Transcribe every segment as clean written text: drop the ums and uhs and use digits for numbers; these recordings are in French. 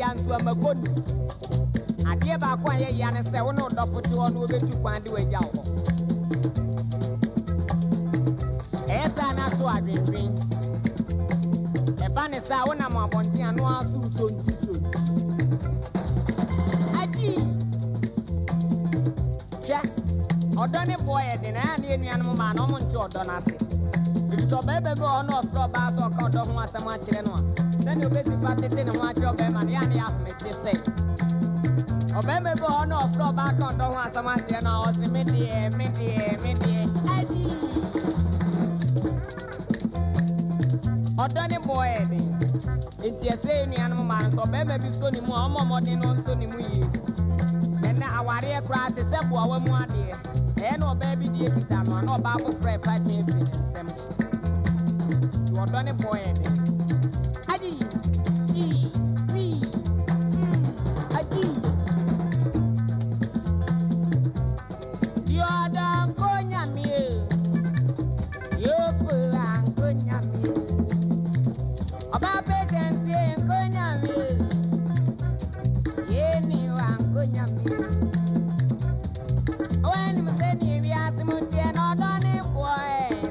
yansu amagonu ade ba kwa ye ya ne se wo no dofo te wo no obetu kwan de wagya wo esa na to adwendwen e ba ne sa wo na mo abonten anu asu so ntiso adi ja odone boy e de na ne enuanu ma na mo nti odona ase so bebe be ono fro ba so ka do ho asem a kire no a then you basic patete ne ho a kire be man ya ne ya me te say obeme be ono fro ba ka do ho asem a kire no o se me die adi odone boy ni enti ese ni anu man so bebe bi so ni mu o momode no so ni mu yi na aware e kra te se bo awa mu ade e no baby die kita no na ba ko fry fight me nsem odone boy ni adi adi yo dan ko nyami yo fu an ko nyami oba patience en ko nyami ye ni an ko nyami when me say ni bi asimuti en odone boy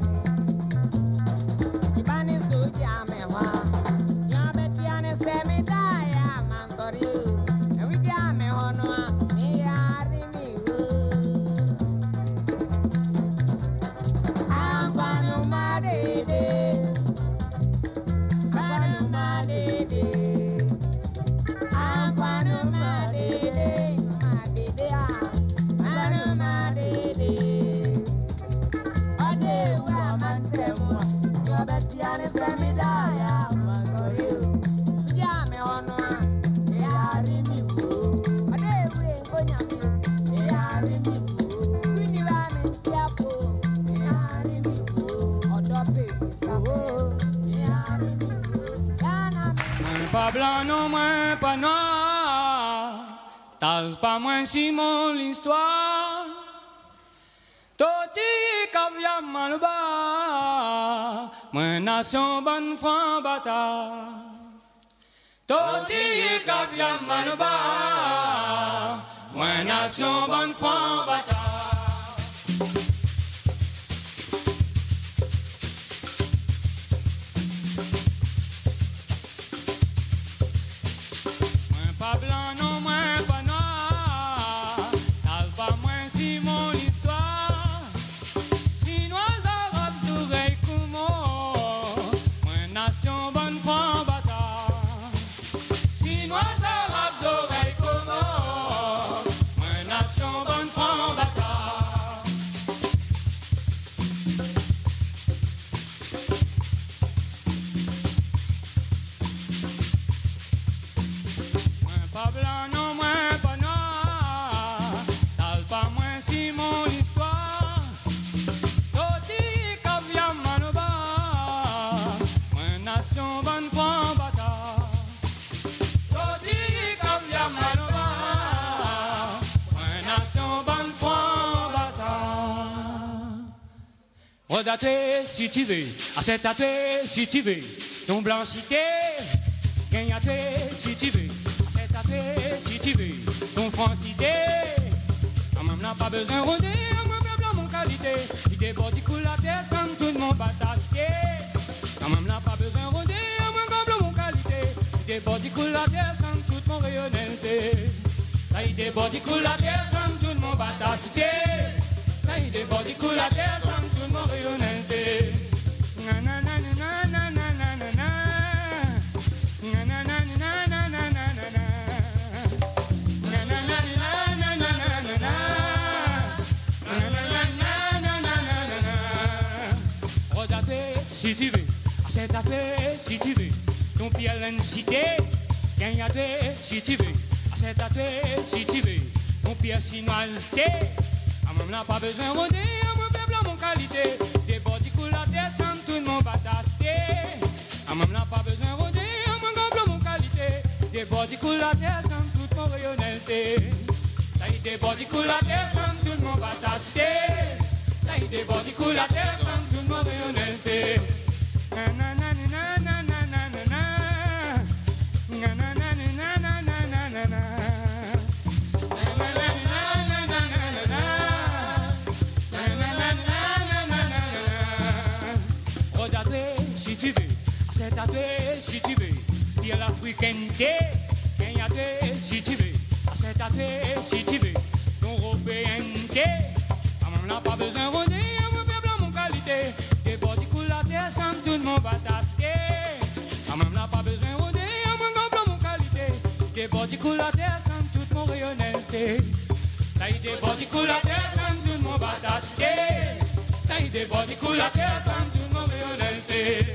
Pas blanc, non, moins pas noir. T'as pas moins Simon l'histoire. Toti caviar malouba. Moins nation bonne franc bâtard. Toti caviar malouba. Moins nation bonne franc bâtard. Pas blanc, non, moins pas noir. T'as pas moins Simon l'histoire. Chinois, arabes, d'oreilles, Kumo. Moins nation, bonne franc bâtard. Chinois, arabes, d'oreilles, Kumo. Moins nation, bonne franc bâtard. Pas blanc, non, moins pas noir. T'as pas moins Simon l'histoire. Toti caviar malouba. Moins nation bonne franc bâtard. Toti caviar malouba. Moins nation bonne franc bâtard. Redaté si tu veux, achète-toi si tu veux. Ton blanchité, gagne-toi si tu veux. Si tu veux, ton francité, même n'a pas besoin de rôder, moi blanc mon qualité, il déborde du coup la terre sans tout le monde batasqué. Même n'a pas besoin de rôder, moi blanc mon qualité, il déborde du coup la terre sans toute mon rayonnalité. Ça il déborde du coup la terre sans tout le monde batasqué. Ça il déborde du coup la terre sans tout mon rayonnalité. Na na na na na na na na na. Na na na na na na na na. Si tu veux, achète-toi si tu veux, ton pied à l'incité, gagne-toi si tu veux, achète-toi si tu veux, ton pied à chinoisité, même n'a pas besoin de rôder, moi blanc mon qualité, des bords du coup la terre sans tout le monde batasqué, même n'a pas besoin de rôder, moi blanc mon qualité, des bords du coup la terre sans toute mon rayonnalité, ça y est des bords du coup la terre sans tout le monde batasqué, ça y est des bords du coup la terre sans tout le monde rayonnalité. Na na na na na na na na na na na na na na na. africainité, quem a te si tu veux, c'est à te si tu veux, européenté, on n'a pas besoin de rôder, mon peuple mon qualité, des bordis coulent la terre sans tout mon batasqué, on n'a pas besoin de rôder, mon peuple mon qualité, des bordis coulent la terre sans toute mon rayonnalité, t'as eu des bordis coulent la terre sans tout mon batasqué, t'as eu des bordis coulent la terre sans tout mon rayonnalité.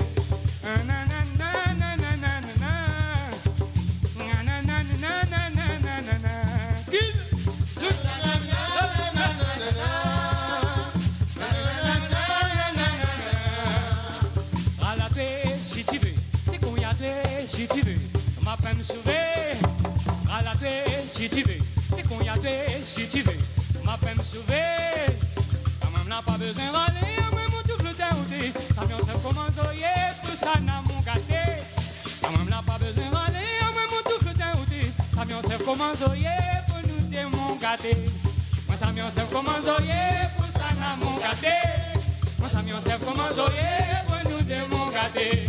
Si tu veux, t'es qu'on y a si tu veux, ma peine me sauver. Ralaté, si tu veux, t'es qu'on y a si tu veux, ma peine me sauver. Quand même n'a pas besoin de râler, moi mon tout le temps, ça vient se commander, tout ça n'a mon gâté. Quand même n'a pas besoin de râler, moi mon tout le temps, ça vient se commander, pour nous des mon gâté. Moi ça vient se commander, pour ça n'a mon gâté. Moi ça vient se commander, pour nous des mon gâté.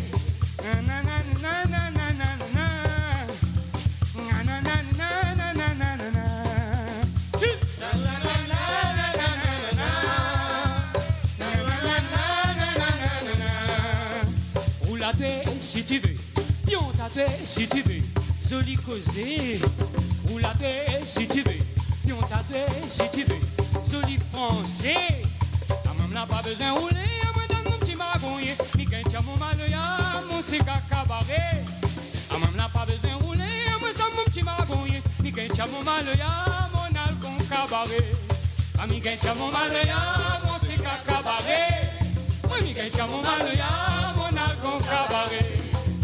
Roulaté si tu veux, pion taté si tu veux, joli causé. Roulaté si tu veux, pion taté si tu veux, joli français. Même n'a pas besoin de rouler, moi dans mon petit margonnier, mi gagne mon maloya, mon cigare cabaret. Même n'a pas besoin de rouler, moi dans mon petit margonnier, mi gagne mon maloya, mon alcon cabaret. Mi gagne mon maloya, mon cigare cabaret. Moi mi gagne mon maloya, mon alcon cabaret.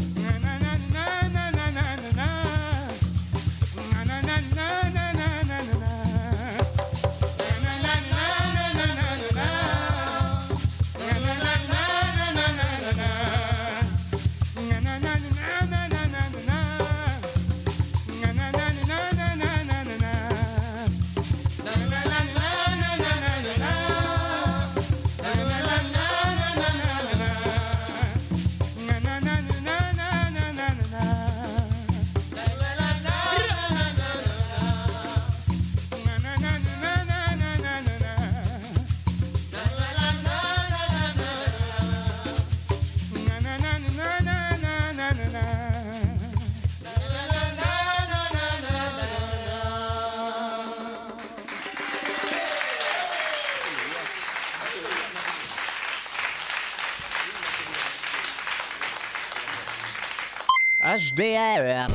HDR,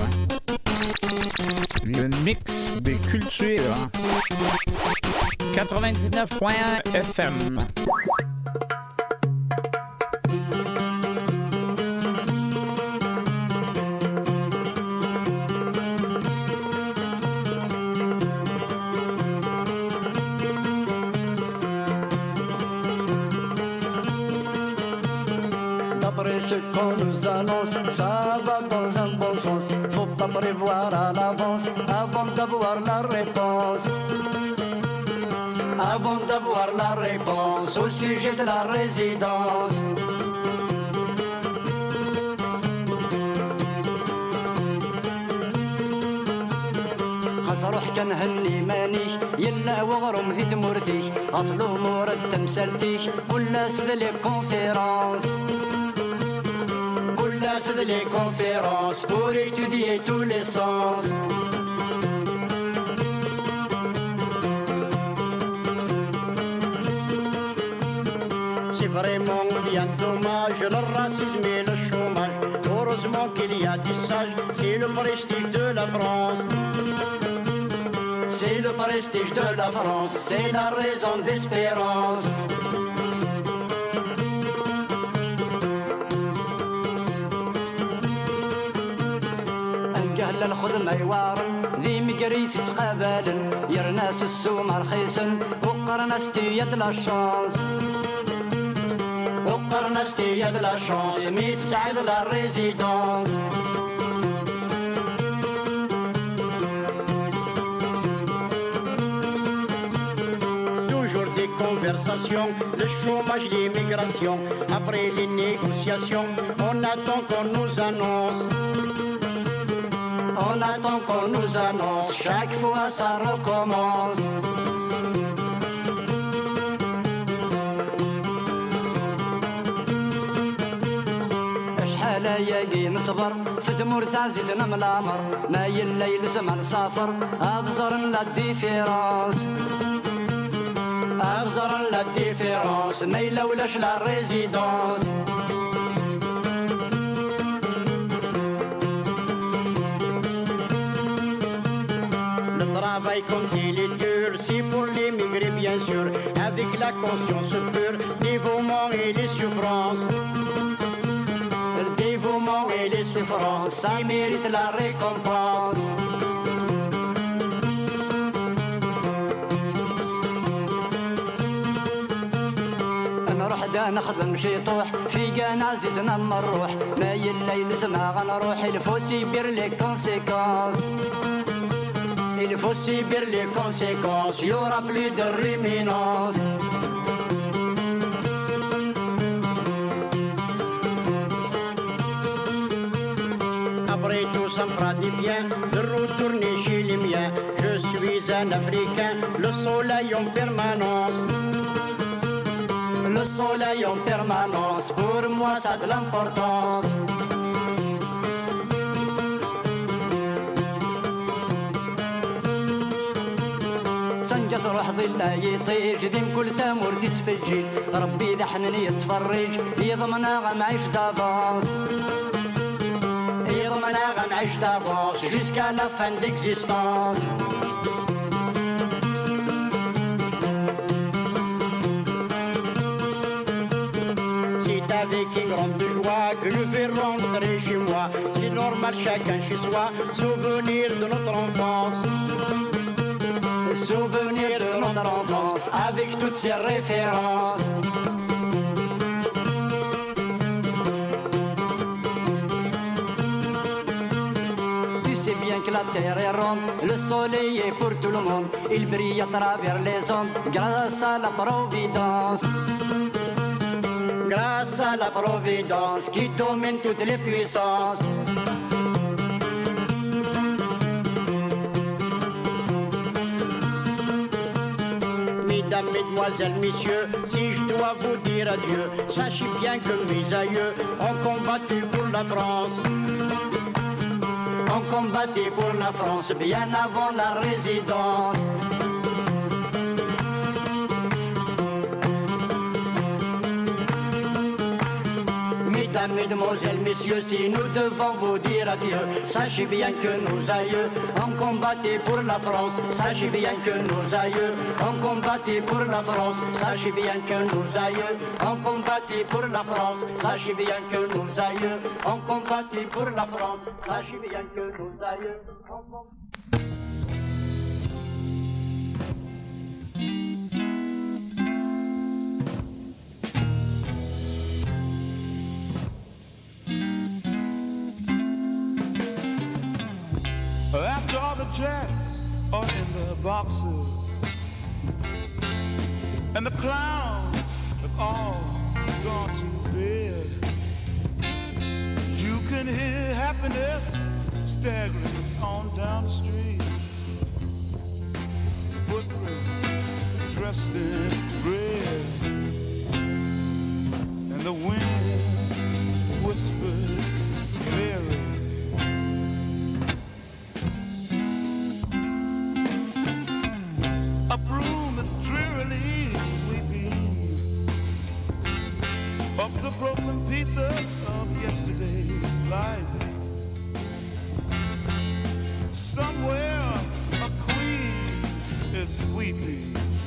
le mix des cultures, 99.1 FM. D'après ce qu'on nous annonce, ça va dans un bon sens. Faut pas prévoir à l'avance avant d'avoir la réponse. Avant d'avoir la réponse au sujet de la résidence. خاص روح كنهني مانيش يلا وغرم ذي ثمورتي غفلو مورد تمثالتي كل سد لي كونفيرونس كل سد لي كونفيرونس pour étudier tous les sens. C'est vraiment bien dommage le racisme et le chômage. Heureusement qu'il y a des sages, c'est le prestige de la France. C'est le prestige de la France, c'est la raison d'espérance. انقهل الخدمة يوارن ذي مقريت تقابلن يرناس السوم رخيصن وقرناس تياد لا شانس وقرناس تياد لا شانس ميت سعيد لا ريزيدونس. Conversation, le chômage, l'immigration. Après les négociations, on attend qu'on nous annonce. On attend qu'on nous annonce, chaque fois ça recommence. شحال ياقي نصبر في ثمور عزيزنا من العمر ما الليل زمان سافر أبزر لا ديفيرونس أبزر لا ديفيرونس نيلا ولاش لا ريزيدونس travail comme il est dur, si pour l'émigré bien sûr, avec la conscience pure, dévouement et les souffrances. Le dévouement et les souffrances, ça mérite la récompense. نروح دا نخدم شي طوح في كان عزيزنا نروح ما الليل زما غنروح الفوسي بير لي كونسيكونس. Il faut subir les conséquences, il n'y aura plus de réminence. Après tout ça me fera du bien de retourner chez les miens. Je suis un Africain, le soleil en permanence. Le soleil en permanence, pour moi ça a de l'importance. روح ظلنا يطيج ديم كل ثمور تتفجج ربي إذا حنني يتفرج يضمنا غنعيش دافونس يضمنا غنعيش دافونس jusqu'à la fin d'existence. C'est avec une grande joie que je vais rentrer chez moi. C'est normal chacun chez soi, souvenir de notre enfance. Souvenir de notre enfance avec toutes ses références. Tu sais bien que la terre est ronde, le soleil est pour tout le monde. Il brille à travers les ondes grâce à la providence. Grâce à la providence qui domine toutes les puissances. Mesdames, mesdemoiselles, messieurs, si je dois vous dire adieu, sachez bien que mes aïeux ont combattu pour la France. Ont combattu pour la France bien avant la résidence. Mesdames, mesdemoiselles, messieurs, si nous devons vous dire adieu, sachez bien que nos aïeux ont combattu pour la France. Sachez bien que nos aïeux ont combattu pour la France. Sachez bien que nos aïeux ont combattu pour la France. Sachez bien que nos aïeux ont combattu pour la France. Sachez bien que nos aïeux ont combattu. After all the jacks are in the boxes and the clowns have all gone to bed, you can hear happiness staggering on down the street. Footprints dressed in red, and the wind whispers clearly. A broom is drearily sweeping up the broken pieces of yesterday's life. Somewhere a queen is weeping.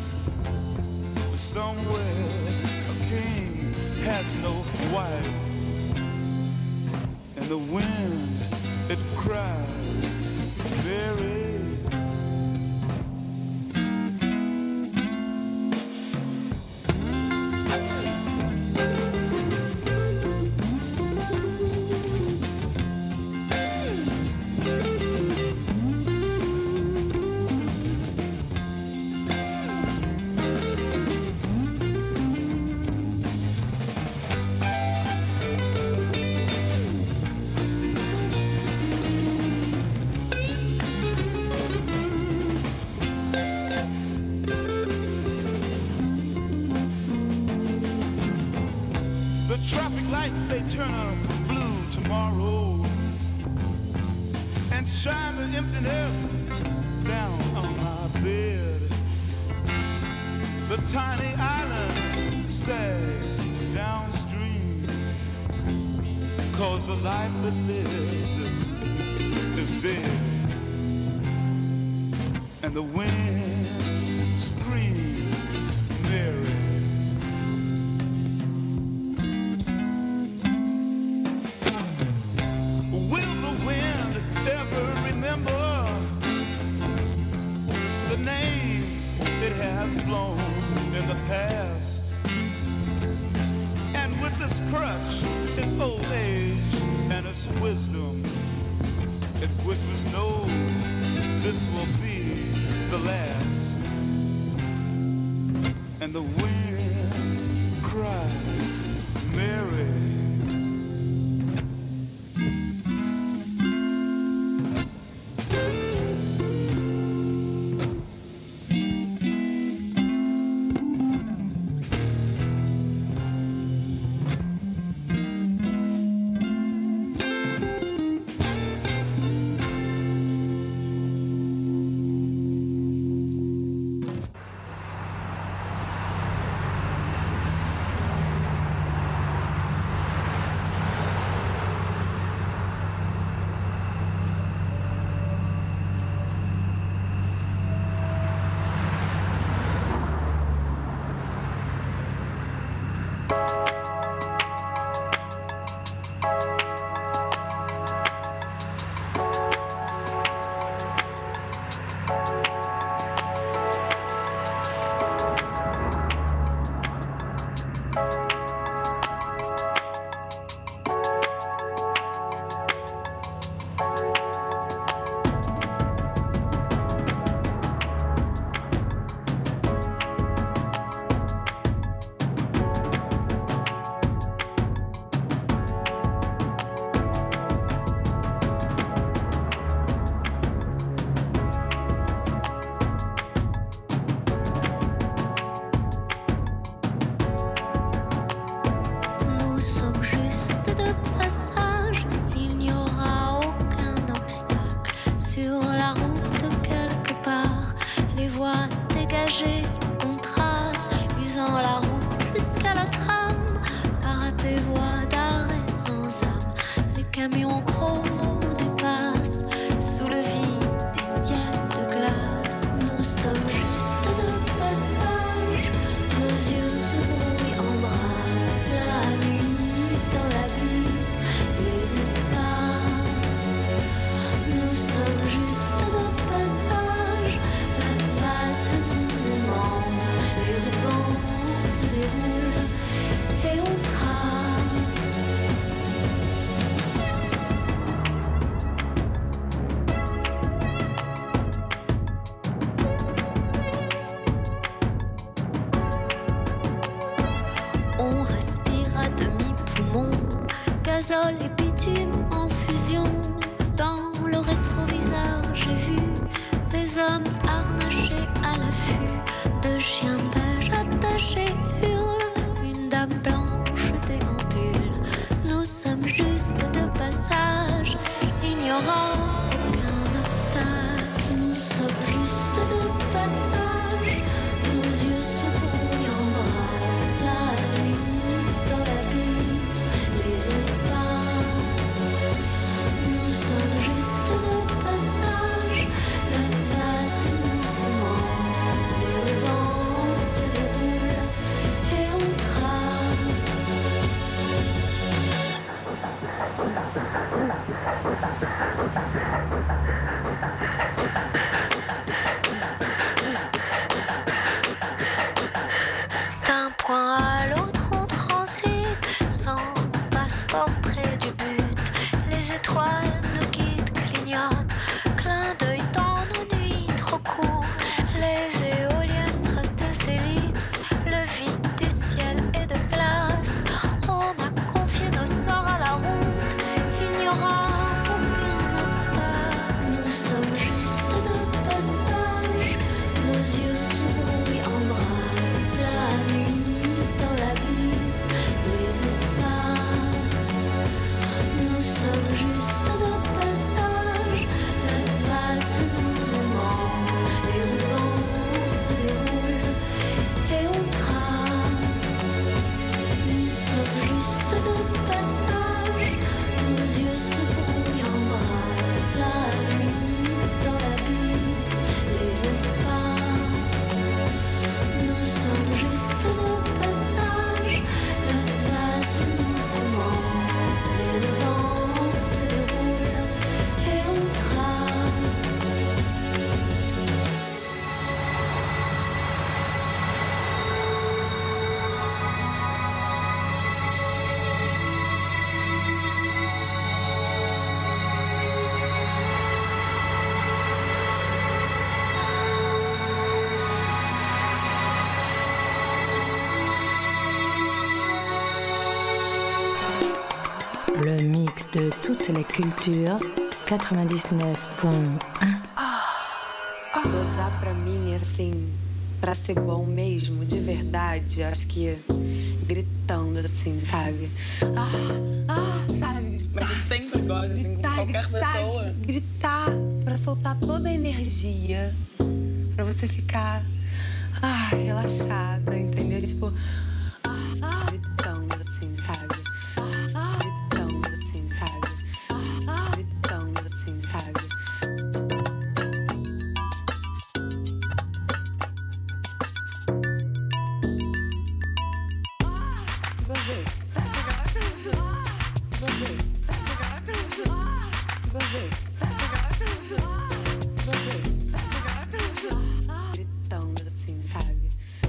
Somewhere a king has no wife. And the wind, it cries very. traffic lights, they turn a blue tomorrow and shine the emptiness down on my bed. The tiny island sags downstream, 'cause the life that lived is dead. And the wind screams Mary. Will the wind ever remember the names it has blown in the past? And with this crutch, its old age and its wisdom, it whispers, no, this will be the last. And the wind cries, Mary. On trace, usant la route jusqu'à la trame. Parapet, voie d'arrêt sans âme. Les camions en chrome nous dépassent sous le vide du ciel de glace. Nous sommes juste de passage. Nos yeux se brouillent, embrassent la nuit dans la bise, les espaces. Nous sommes juste de passage. L'asphalte nous aimante, les rubans se déroulent et on trace. de toutes les cultures, 99.1. Gozar pra mim, assim, pra ser bom mesmo, de verdade, acho que gritando, assim, sabe? Sabe? Mas você sempre gosta, assim, com qualquer pessoa? Gritar, pra soltar toda a energia, pra você ficar relaxada, entendeu? Tipo, gritando, assim, sabe? Gritando, assim, sabe? Gritando, assim, sabe? Gozei, sabe? Gozei, sabe? Gozei, sabe? Gozei, sabe? Gritando, assim, sabe?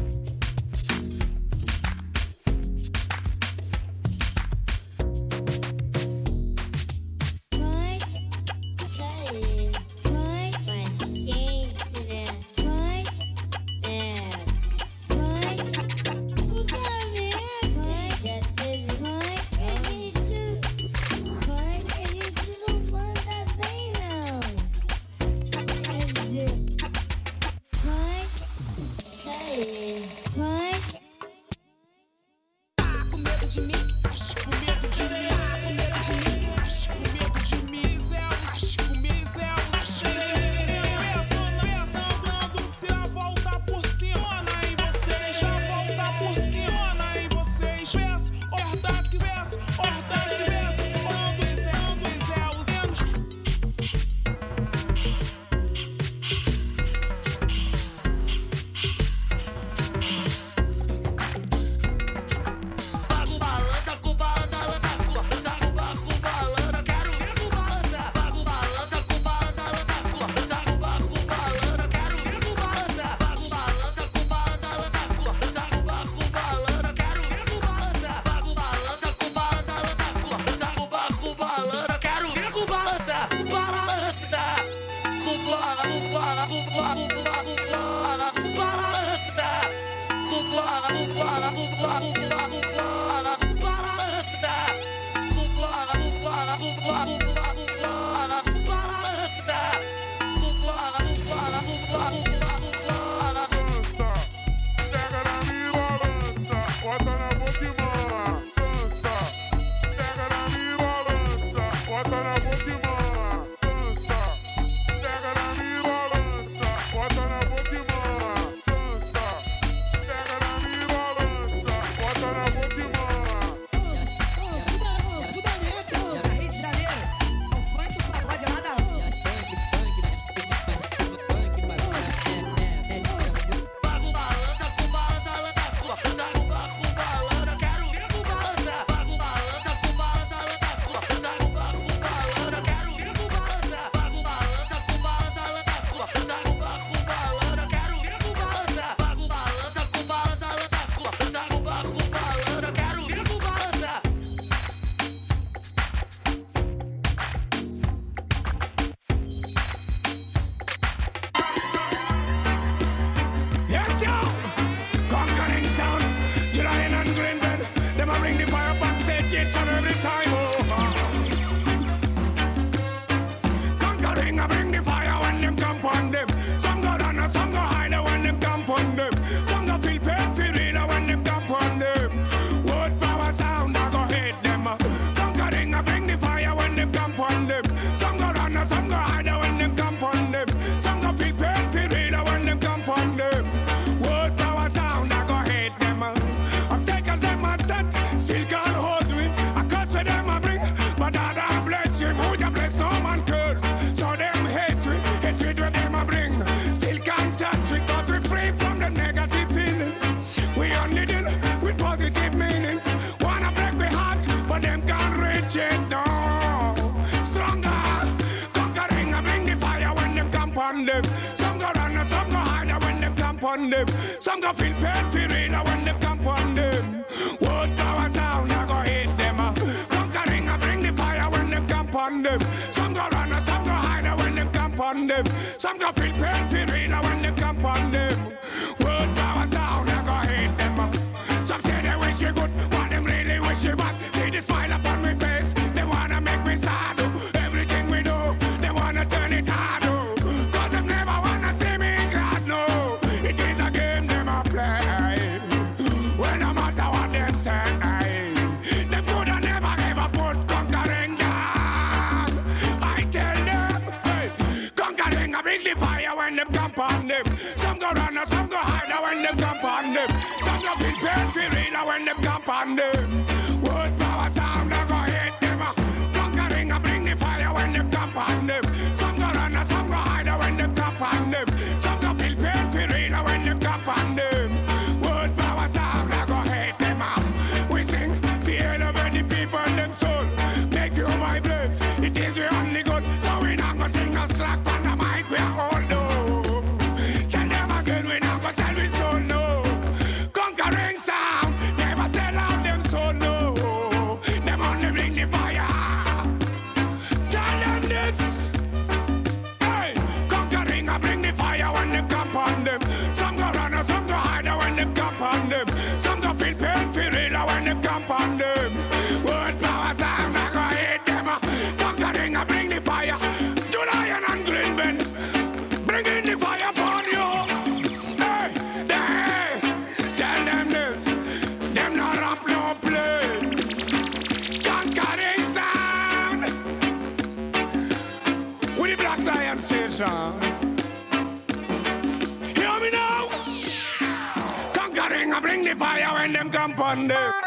Some go feel pain for real when them camp on them. Word power sound, I go hate them. Conquering, I bring the fire when them camp on them. Some go run, some go hide when them camp on them. Some go feel pain for real when them camp on them. Word power sound, I go hate them. Some say they wish you good, while them really wish you bad. See the smile upon my face, they wanna make me it's hard. Everything we do, they wanna turn it hard. Cause them never wanna see me glad, no. It is a game them a play. Well, no matter what they say, them coulda never ever put conquering down. I tell them, hey, conquering a bring the fire when them camp on them. Some go run and some go hide when them camp on them. Some go feel pain for real when them camp on them. Word power sound I go hit them. Conquering a bring the fire when them camp on them. Some go run and some go hide when them camp on them. Some go feel pain for real when them camp on them. Word power sound I go hit them. We sing fear over the people and them soul. Make you vibrate. It is the only good. So we not go sing a slack on the mic. We are all no. Tell them again we not go sell we soul no. Conquering sound. Never sell out them soul no. Them only bring the fire. Tell them this. Hey, conquering I bring the fire when them camp on them. Some go run and some go hide when them camp on them. Some go feel pain for real when them camp on them. Word power sound I go hit them. Conquering I bring the fire. To Lion and Green Ben, bringing the fire upon you. Hey, hey, tell them this. Them not rap no play. Conquering sound. With the Black Lion Station. Hear me now. Conquering I bring the fire when them camp on them.